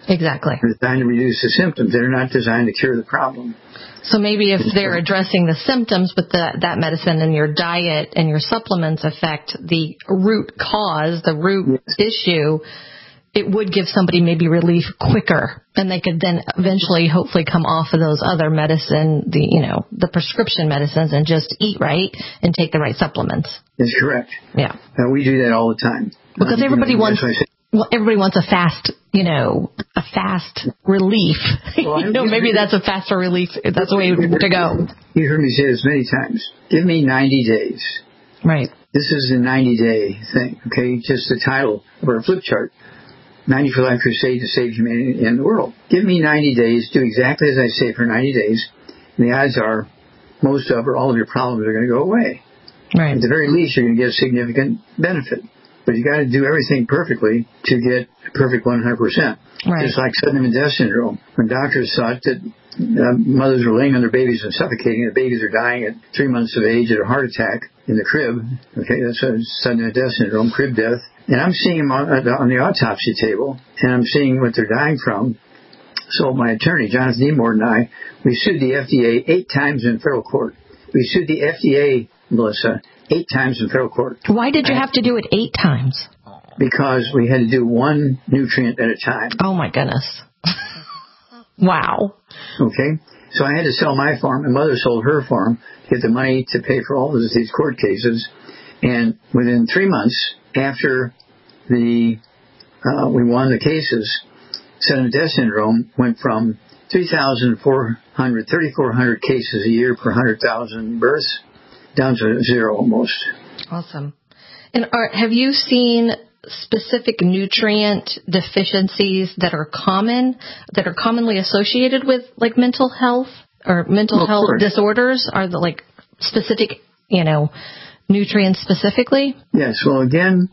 Exactly. They're designed to reduce the symptoms. They're not designed to cure the problem. So maybe if they're addressing the symptoms, but the, that medicine and your diet and your supplements affect the root cause, the root yes. issue, it would give somebody maybe relief quicker, and they could then eventually hopefully come off of those other medicine, the you know, the prescription medicines, and just eat right and take the right supplements. That's correct. Yeah. Uh, we do that all the time. Because um, everybody you know, wants... Well, everybody wants a fast, you know, a fast relief. Well, you know, maybe that's a faster relief. That's the way to go. You heard me say this many times. Give me ninety days. Right. This is a ninety-day thing, okay? Just the title of our flip chart. ninety for Life Crusade to Save Humanity and the World. Give me ninety days. Do exactly as I say for ninety days. And the odds are most of or all of your problems are going to go away. Right. At the very least, you're going to get a significant benefit. But you got to do everything perfectly to get a perfect one hundred percent. Right. Just like sudden infant death syndrome. When doctors thought that uh, mothers were laying on their babies and suffocating, the babies are dying at three months of age at a heart attack in the crib. Okay, that's a sudden infant death syndrome, crib death. And I'm seeing them on, on the autopsy table, and I'm seeing what they're dying from. So my attorney, Jonathan D. Morton, and I, we sued the F D A eight times in federal court. We sued the F D A, Melissa, eight times in federal court. Why did you have to do it eight times? Because we had to do one nutrient at a time. Oh, my goodness. Wow. Okay. So I had to sell my farm. My mother sold her farm to get the money to pay for all of these court cases. And within three months after the uh, we won the cases, sudden death syndrome went from three thousand four hundred, three thousand four hundred cases a year per one hundred thousand births down to zero almost. Awesome. And are, have you seen specific nutrient deficiencies that are common, that are commonly associated with like mental health or mental well, health disorders? Are the like specific, you know, nutrients specifically? Yes. Well, again,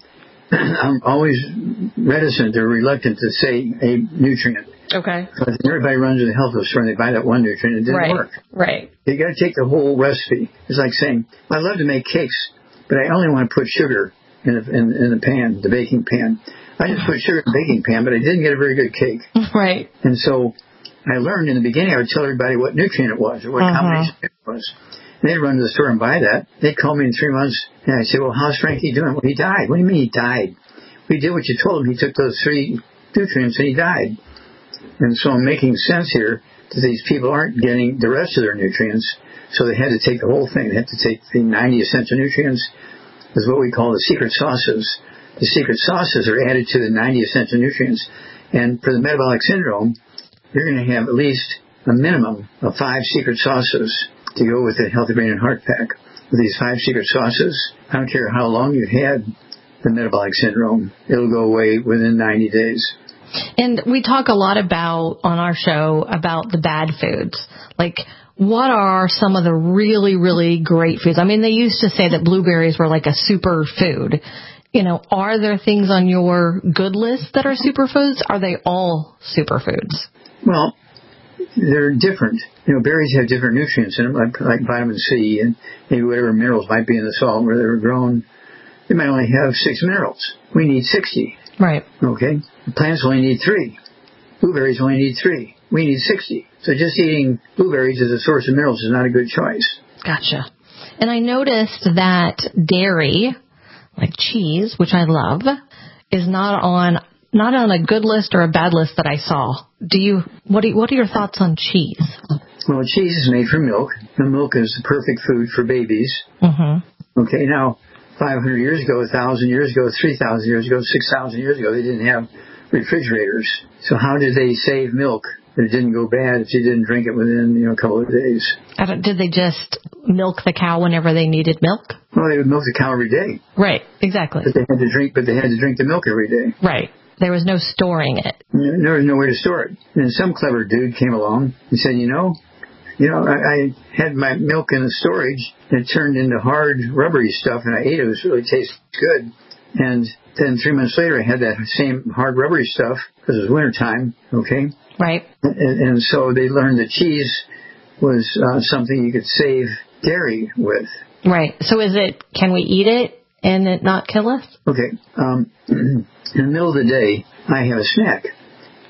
I'm always reticent or reluctant to say a nutrient. Okay. Because everybody runs to the health food store and they buy that one nutrient and it didn't right. work. Right. You got to take the whole recipe. It's like saying, I love to make cakes, but I only want to put sugar in the, in, in the pan, the baking pan. I just put sugar in the baking pan, but I didn't get a very good cake. Right. And so I learned in the beginning, I would tell everybody what nutrient it was or what uh-huh. combination it was. And they'd run to the store and buy that. They'd call me in three months, and I'd say, well, how's Frankie doing? Well, he died. What do you mean he died? We did what you told him. He took those three nutrients and he died. And so I'm making sense here that these people aren't getting the rest of their nutrients, so they had to take the whole thing. They had to take the ninety essential nutrients, is what we call the secret sauces. The secret sauces are added to the ninety essential nutrients. And for the metabolic syndrome, you're going to have at least a minimum of five secret sauces to go with the Healthy Brain and Heart Pack. With these five secret sauces, I don't care how long you've had the metabolic syndrome, it'll go away within ninety days. And we talk a lot about, on our show, about the bad foods. Like, what are some of the really, really great foods? I mean, they used to say that blueberries were like a super food. You know, are there things on your good list that are superfoods? Are they all superfoods? Well, they're different. You know, berries have different nutrients in them, like, like vitamin C and maybe whatever minerals might be in the soil where they were grown. They might only have six minerals. We need sixty. Right. Okay. Plants only need three. Blueberries only need three. We need sixty. So just eating blueberries as a source of minerals is not a good choice. Gotcha. And I noticed that dairy, like cheese, which I love, is not on not on a good list or a bad list that I saw. Do you? What do you, What are your thoughts on cheese? Well, cheese is made from milk. The milk is the perfect food for babies. Mm-hmm. Okay. Now, five hundred years ago, one thousand years ago, three thousand years ago, six thousand years ago, they didn't have refrigerators. So how did they save milk that it didn't go bad if you didn't drink it within, you know, a couple of days? I don't, did they just milk the cow whenever they needed milk? Well, they would milk the cow every day. Right, exactly. But they had to drink, but they had to drink the milk every day. Right. There was no storing it. There was no way to store it. And some clever dude came along and said, you know, you know, I, I had my milk in the storage and it turned into hard, rubbery stuff, and I ate it. It was really tasted good. And then three months later, I had that same hard, rubbery stuff because it was wintertime, okay? Right. And, and so they learned that cheese was uh, something you could save dairy with. Right. So is it, can we eat it and it not kill us? Okay. Um, in the middle of the day, I have a snack.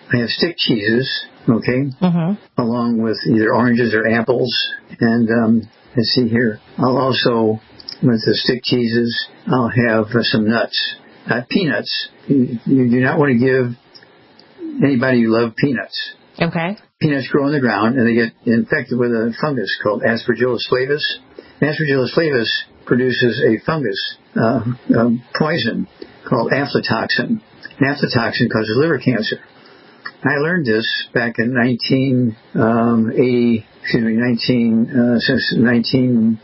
I have stick cheeses, okay, mm-hmm. along with either oranges or apples. And um, let's see here. I'll also, with the stick cheeses, I'll have uh, some nuts. Uh, peanuts. You, you do not want to give anybody who loves peanuts. Okay. Peanuts grow on the ground, and they get infected with a fungus called Aspergillus flavus. Aspergillus flavus produces a fungus uh, um, poison called aflatoxin. And aflatoxin causes liver cancer. I learned this back in nineteen eighty, excuse me, nineteen uh, since nineteen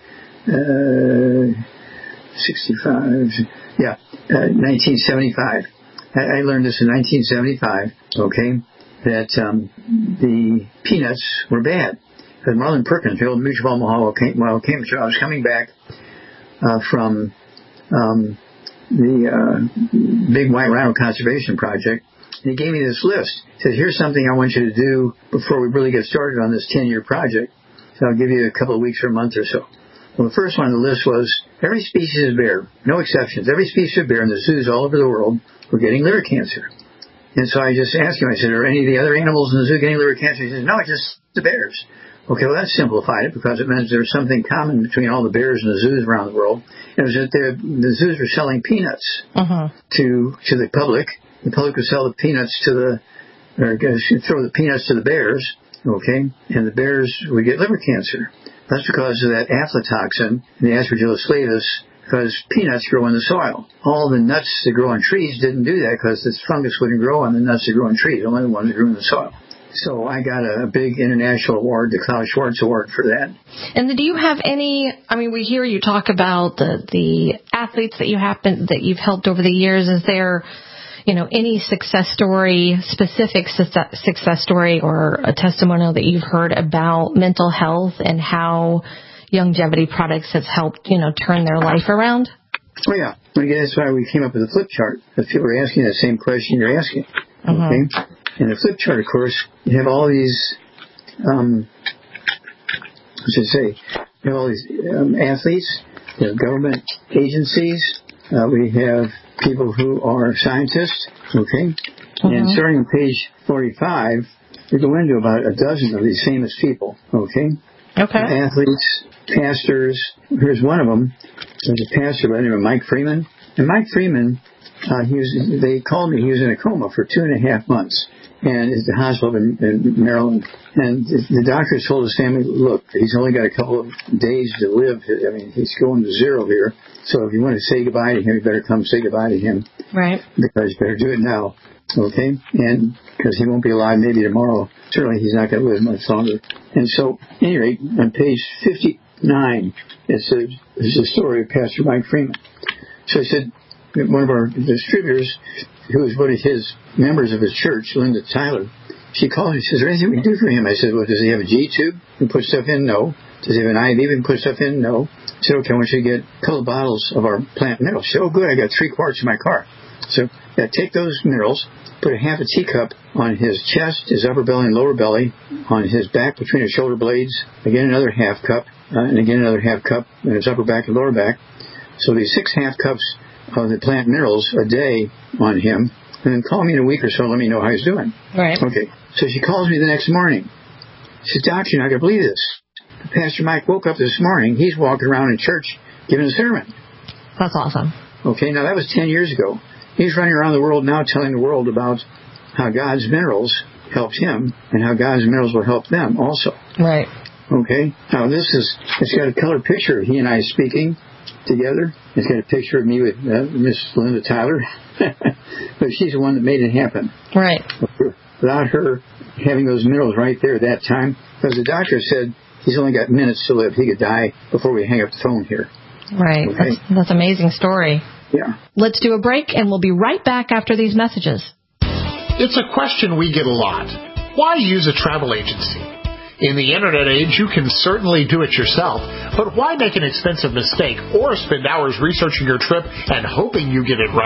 sixty-five. Yeah, uh, nineteen seventy-five. I, I learned this in nineteen seventy-five. Okay. That um, the peanuts were bad. But Marlin Perkins, the old Mutual Omaha, well, Cambridge, I was coming back uh, from um, the uh, Big White Rhino Conservation Project, and he gave me this list. He said, here's something I want you to do before we really get started on this ten-year project. So I'll give you a couple of weeks or a month or so. Well, the first one on the list was every species of bear, no exceptions, every species of bear in the zoos all over the world were getting liver cancer. And so I just asked him, I said, are any of the other animals in the zoo getting liver cancer? He says, no, it's just the bears. Okay, well, that simplified it because it meant there was something common between all the bears and the zoos around the world. It was that the zoos were selling peanuts uh-huh. to to the public. The public would sell the peanuts to the, or throw the peanuts to the bears, okay, and the bears would get liver cancer. That's because of that aflatoxin, the Aspergillus flavus, because peanuts grow in the soil. All the nuts that grow on trees didn't do that because this fungus wouldn't grow on the nuts that grow on trees, only the ones that grew in the soil. So I got a big international award, the Klaus Schwartz Award for that. And then do you have any, I mean, we hear you talk about the, the athletes that you happen, that you've helped over the years. Is there, you know, any success story, specific success story or a testimonial that you've heard about mental health and how Youngevity products has helped, you know, turn their life around? Oh, yeah. Again, that's why we came up with a flip chart. If people were asking that same question you're asking. Uh-huh. Okay? In the flip chart, of course, you have all these, um, what should I say, you have all these um, athletes, you have government agencies, uh, we have people who are scientists, okay? Uh-huh. And starting on page forty-five, we go into about a dozen of these famous people, okay? Okay. Uh, athletes, pastors. Here's one of them. There's a pastor by the name of Mike Freeman. And Mike Freeman, uh, he was, they called me, he was in a coma for two and a half months. And at the hospital in, in Maryland. And the doctors told his family, look, he's only got a couple of days to live. I mean, he's going to zero here. So if you want to say goodbye to him, you better come say goodbye to him. Right. Because you better do it now. Okay? And because he won't be alive maybe tomorrow. Certainly he's not going to live much longer. And so, at any rate, on page fifty-nine, it's a, it's a story of Pastor Mike Freeman. So he said, one of our distributors, who was one of his members of his church, Linda Tyler, she called me. She says, is there anything we can do for him? I said, well, does he have a G-tube? You can put stuff in? No. Does he have an I V? We can put stuff in? No. I said, okay, I want you to get a couple of bottles of our plant minerals. She said, oh, good, I got three quarts in my car. So yeah, take those minerals, put a half a teacup on his chest, his upper belly and lower belly, on his back between his shoulder blades, again another half cup, uh, and again another half cup in his upper back and lower back. So these six half cups of the plant minerals a day on him, and then call me in a week or so and let me know how he's doing. Right. Okay. So she calls me the next morning. She says, Doctor, you're not going to believe this. Pastor Mike woke up this morning. He's walking around in church giving a sermon. That's awesome. Okay, now that was ten years ago. He's running around the world now telling the world about how God's minerals helped him and how God's minerals will help them also. Right. Okay. Now this is, it's got a color picture of he and I speaking together. It's got a picture of me with uh, Miss Linda Tyler. But she's the one that made it happen. Right. Without her having those minerals right there at that time, because the doctor said he's only got minutes to live. He could die before we hang up the phone here. Right. Okay? That's, that's an amazing story. Yeah. Let's do a break, and we'll be right back after these messages. It's a question we get a lot. Why use a travel agency? In the internet age, you can certainly do it yourself, but why make an expensive mistake or spend hours researching your trip and hoping you get it right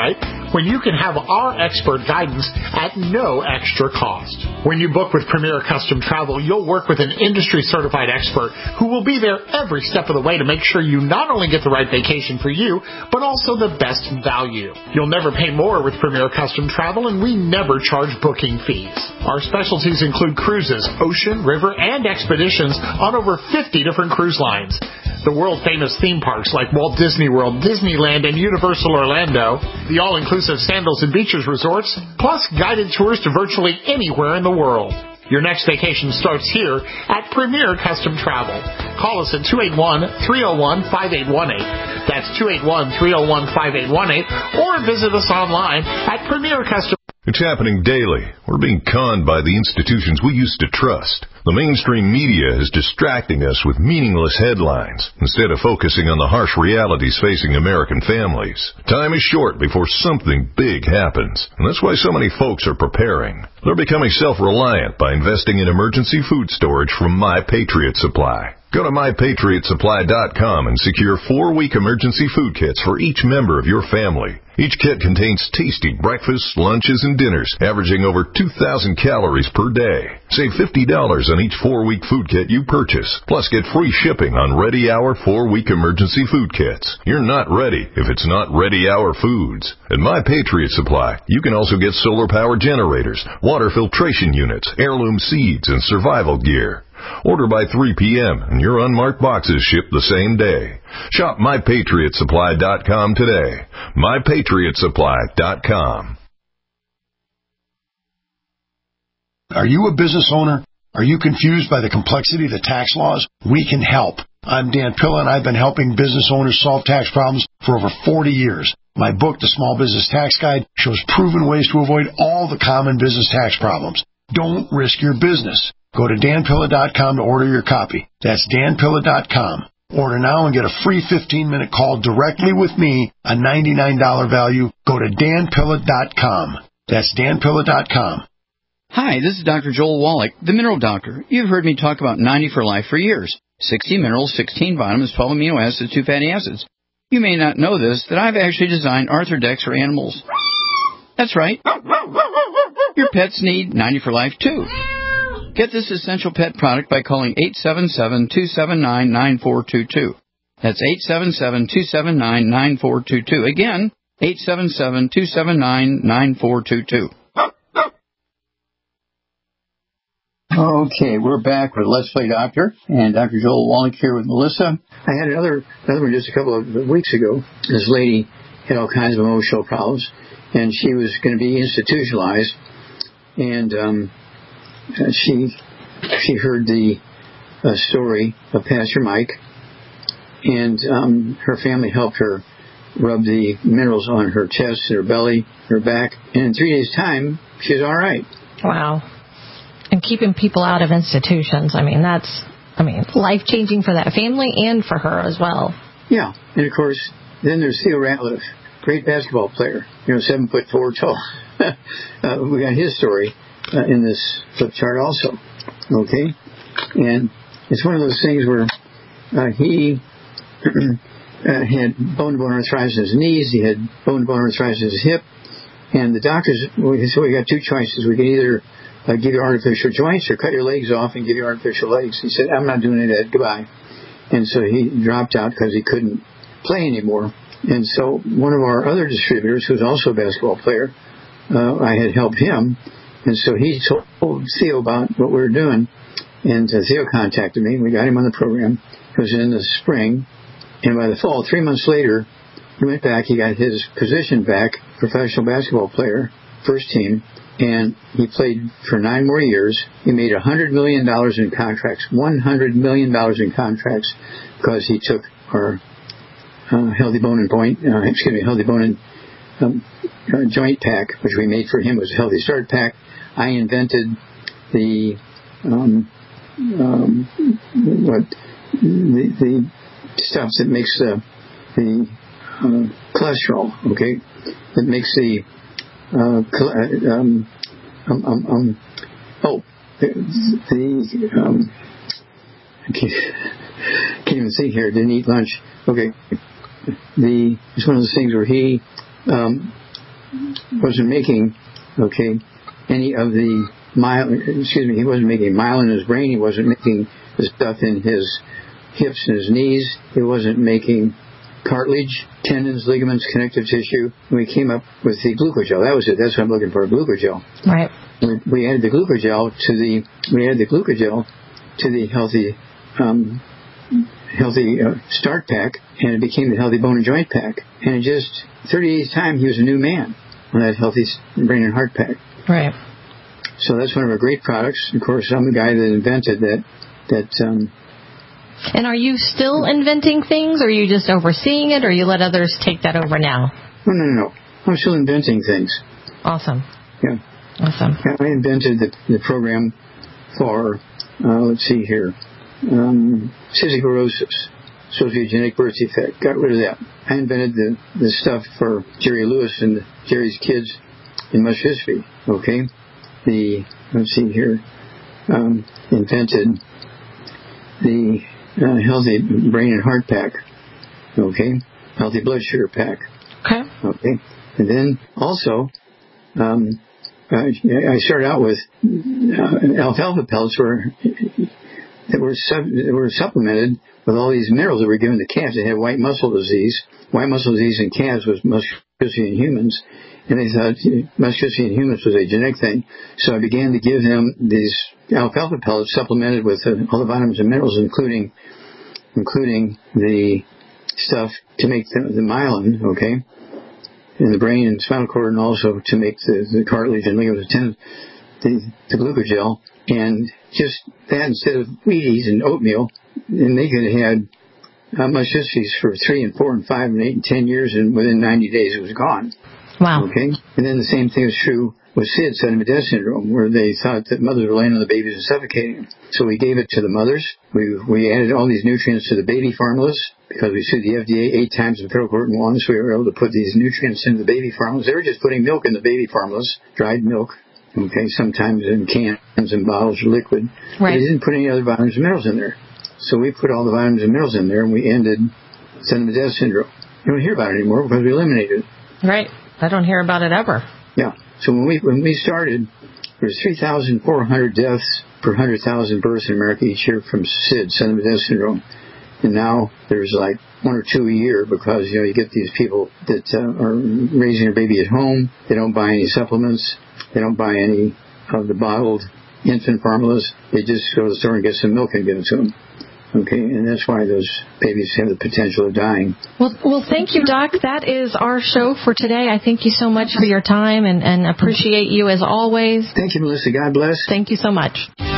when you can have our expert guidance at no extra cost. When you book with Premier Custom Travel, you'll work with an industry-certified expert who will be there every step of the way to make sure you not only get the right vacation for you, but also the best value. You'll never pay more with Premier Custom Travel, and we never charge booking fees. Our specialties include cruises, ocean, river, and expeditions on over fifty different cruise lines. The world-famous theme parks like Walt Disney World, Disneyland, and Universal Orlando, the all-inclusive Sandals and Beaches resorts, plus guided tours to virtually anywhere in the world. Your next vacation starts here at Premier Custom Travel. Call us at two eight one, three oh one, five eight one eight. That's two eight one, three oh one, five eight one eight. Or visit us online at Premier Custom. It's happening daily. We're being conned by the institutions we used to trust. The mainstream media is distracting us with meaningless headlines instead of focusing on the harsh realities facing American families. Time is short before something big happens, and that's why so many folks are preparing. They're becoming self-reliant by investing in emergency food storage from My Patriot Supply. Go to my patriot supply dot com and secure four-week emergency food kits for each member of your family. Each kit contains tasty breakfasts, lunches, and dinners, averaging over two thousand calories per day. Save fifty dollars on each four-week food kit you purchase, plus get free shipping on Ready Hour four-week emergency food kits. You're not ready if it's not Ready Hour Foods. At My Patriot Supply, you can also get solar-power generators, water filtration units, heirloom seeds, and survival gear. Order by three p.m. and your unmarked boxes ship the same day. Shop my patriot supply dot com today. my patriot supply dot com. Are you a business owner? Are you confused by the complexity of the tax laws? We can help. I'm Dan Pilla, and I've been helping business owners solve tax problems for over forty years. My book, The Small Business Tax Guide, shows proven ways to avoid all the common business tax problems. Don't risk your business. Go to dan pilla dot com to order your copy. That's dan pilla dot com. Order now and get a free fifteen-minute call directly with me, a ninety-nine dollars value. Go to dan pilla dot com. That's dan pilla dot com. Hi, this is Doctor Joel Wallach, the Mineral Doctor. You've heard me talk about ninety for Life for years. sixty minerals, sixteen vitamins, twelve amino acids, two fatty acids. You may not know this, that I've actually designed Arthrodex for animals. That's right. Your pets need ninety for Life, too. Get this essential pet product by calling eight seven seven, two seven nine, nine four two two. That's eight seven seven, two seven nine, nine four two two. Again, eight seven seven, two seven nine, nine four two two. Okay, we're back with Let's Play Doctor, and Doctor Joel Wallach here with Melissa. I had another, another one just a couple of weeks ago. This lady had all kinds of emotional problems, and she was going to be institutionalized, and um, she she heard the uh, story of Pastor Mike, and um, her family helped her rub the minerals on her chest, her belly, her back, and in three days' time, she's all right. Wow. And keeping people out of institutions, I mean, that's, I mean, life-changing for that family and for her as well. Yeah, and of course, then there's Theo Ratliff, great basketball player, you know, seven foot four tall. uh, we got his story uh, in this flip chart also, okay? And it's one of those things where uh, he uh, had bone-to-bone arthritis in his knees, he had bone-to-bone arthritis in his hip, and the doctors, so we got two choices. We could either uh, give you artificial joints or cut your legs off and give you artificial legs. He said, I'm not doing any of that, goodbye. And so he dropped out because he couldn't play anymore. And so one of our other distributors, who's also a basketball player, uh, I had helped him. And so he told Theo about what we were doing. And uh, Theo contacted me. We got him on the program. It was in the spring. And by the fall, three months later, he went back. He got his position back, professional basketball player, first team. And he played for nine more years. He made one hundred million dollars in contracts, one hundred million dollars in contracts, because he took our uh, Healthy Bone and Point, uh, excuse me, Healthy Bone and um, uh, Joint Pack, which we made for him, was a Healthy Start Pack. I invented the um, um, what the, the stuff that makes the the uh, cholesterol, okay, that makes the Uh, um, um, um, um, oh, the, the um, I can't, can't even think here. Didn't eat lunch. Okay, the it's one of those things where he um, wasn't making, okay, any of the myelin, excuse me, he wasn't making myelin in his brain. He wasn't making the stuff in his hips and his knees. He wasn't making cartilage, tendons, ligaments, connective tissue. We came up with the glucogel. That was it. That's what I'm looking for, glucogel. Right. We, we added the glucogel to the, we added the glucogel to the healthy, um, healthy uh, start pack, and it became the healthy bone and joint pack. And in just thirty days time, he was a new man on that healthy brain and heart pack. Right. So that's one of our great products. Of course, I'm the guy that invented that, that, um, and are you still inventing things, or are you just overseeing it, or you let others take that over now? No, no, no, no. I'm still inventing things. Awesome. Yeah. Awesome. I invented the, the program for, uh, let's see here, um, cystic fibrosis, sociogenic birth defect. Got rid of that. I invented the, the stuff for Jerry Lewis and Jerry's kids in muscular dystrophy. Okay. The, let's see here, um, invented the uh, healthy brain and heart pack. Okay. Healthy blood sugar pack. Okay. Okay. And then also, um, Uh, I started out with uh, alfalfa pellets were, that were sub, that were supplemented with all these minerals that were given to calves. They had white muscle disease. White muscle disease in calves was muscular dystrophy in humans, and they thought muscular dystrophy in humans was a genetic thing. So I began to give them these alfalfa pellets supplemented with uh, all the vitamins and minerals, including including the stuff to make the, the myelin. Okay. In the brain and spinal cord, and also to make the, the cartilage and ligaments and tendons, the, the glucogel, and just that instead of Wheaties and oatmeal, and they could have had uh, muscular dystrophies for three and four and five and eight and ten years, and within ninety days it was gone. Wow. Okay. And then the same thing was true with S I D, sudden death syndrome, where they thought that mothers were laying on the babies and suffocating them. So we gave it to the mothers. We we added all these nutrients to the baby formulas because we sued the F D A eight times in federal court and won. So we were able to put these nutrients into the baby formulas. They were just putting milk in the baby formulas, dried milk. Okay, sometimes in cans and bottles or liquid. Right. But they didn't put any other vitamins and minerals in there. So we put all the vitamins and minerals in there, and we ended sudden death syndrome. You don't hear about it anymore because we eliminated it. Right. I don't hear about it ever. Yeah. So when we when we started, there was three thousand four hundred deaths per one hundred thousand births in America each year from S I D, sudden death syndrome. And now there's like one or two a year because, you know, you get these people that uh, are raising their baby at home. They don't buy any supplements. They don't buy any of the bottled infant formulas. They just go to the store and get some milk and give it to them. Okay, and that's why those babies have the potential of dying. Well, well, thank you, Doc. That is our show for today. I thank you so much for your time and, and appreciate you as always. Thank you, Melissa. God bless. Thank you so much.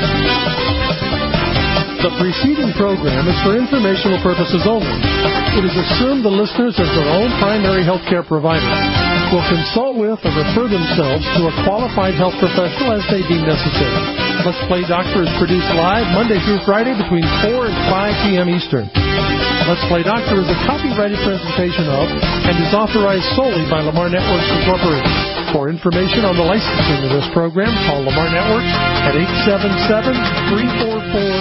The preceding program is for informational purposes only. It is assumed the listeners, as their own primary health care provider, will consult with or refer themselves to a qualified health professional as they deem necessary. Let's Play Doctor is produced live Monday through Friday between four and five p.m. Eastern. Let's Play Doctor is a copyrighted presentation of and is authorized solely by Lamar Networks Incorporated. For information on the licensing of this program, call Lamar Networks at eight seven seven, three four four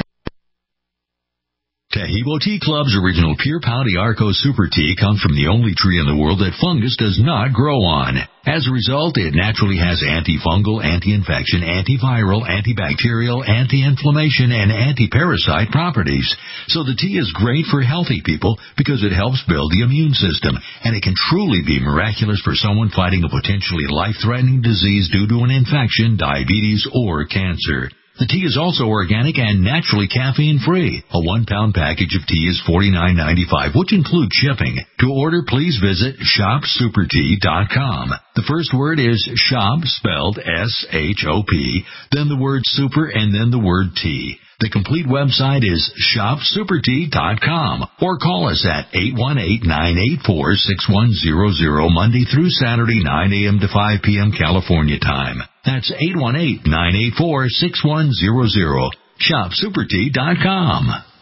Taheebo Tea Club's original Pure Pau d'Arco Super Tea comes from the only tree in the world that fungus does not grow on. As a result, it naturally has antifungal, anti-infection, antiviral, antibacterial, anti-inflammation, and anti-parasite properties. So the tea is great for healthy people because it helps build the immune system, and it can truly be miraculous for someone fighting a potentially life-threatening disease due to an infection, diabetes, or cancer. The tea is also organic and naturally caffeine-free. A one-pound package of tea is forty-nine ninety-five, which includes shipping. To order, please visit shop super tea dot com. The first word is shop, spelled S H O P, then the word super, and then the word tea. The complete website is shop super tea dot com, or call us at eight one eight, nine eight four, six one zero zero Monday through Saturday, nine a.m. to five p.m. California time. That's eight one eight, nine eight four, six one zero zero. shop super tea dot com.